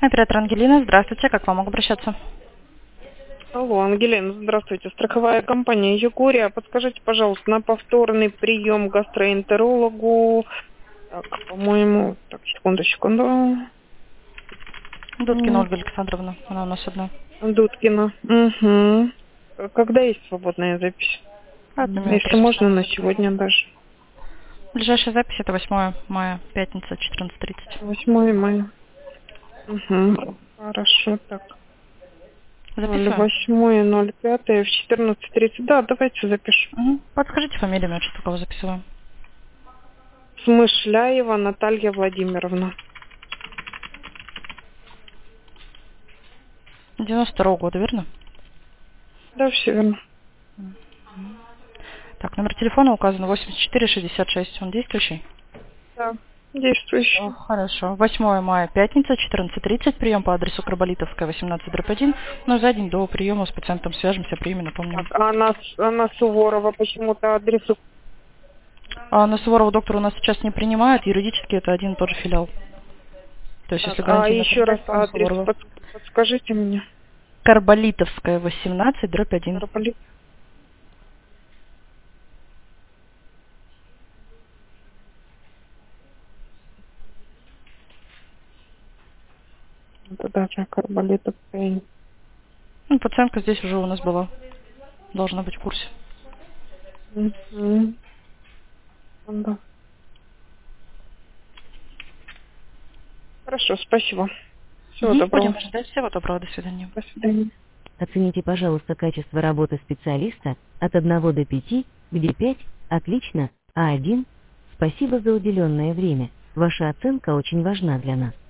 Оператор Ангелина, здравствуйте, как к вам могу обращаться? Алло, Ангелина, здравствуйте. Страховая компания Югория. Подскажите, пожалуйста, на повторный прием к гастроэнтерологу. Так, по-моему, так, секунду. Дудкина Ольга Александровна, она у нас одна. Дудкина. Угу. Когда есть свободная запись? Одну минуту Если можно, расписание на закрою. сегодня даже. Ближайшая запись это 8 мая, пятница, 14:30. 8 мая. Угу. Хорошо, так. Записываем? 08.05 в 14:30. Да, давайте запишем. Угу. Подскажите фамилию, имя, отчество, кого записываем? Смышляева Наталья Владимировна. 92-го года, верно? Да, все верно. Так, номер телефона указан 8466, он действующий? Да, О, действующий. хорошо. 8 мая, пятница, 14:30, прием по адресу Карболитовская, 18/1. Но за день до приема с пациентом свяжемся, примем, напомним. Так, а на Суворова почему-то адресу. А на Суворова доктор у нас сейчас не принимает, юридически это один и тот же филиал. То есть, если Так, а гарантийный еще раз контракт, то на адрес Суворова. подскажите мне. Карболитовская, 18/1. Карполи- Это даже Карболитовская. Ну, пациентка здесь уже у нас была. Должна быть в курсе. Мгм. Да. Хорошо, спасибо. Всего Будем доброго. ожидать. Всего доброго. До свидания. До свидания. Оцените, пожалуйста, качество работы специалиста от 1 до 5, где 5– отлично, а 1– спасибо за уделенное время. Ваша оценка очень важна для нас.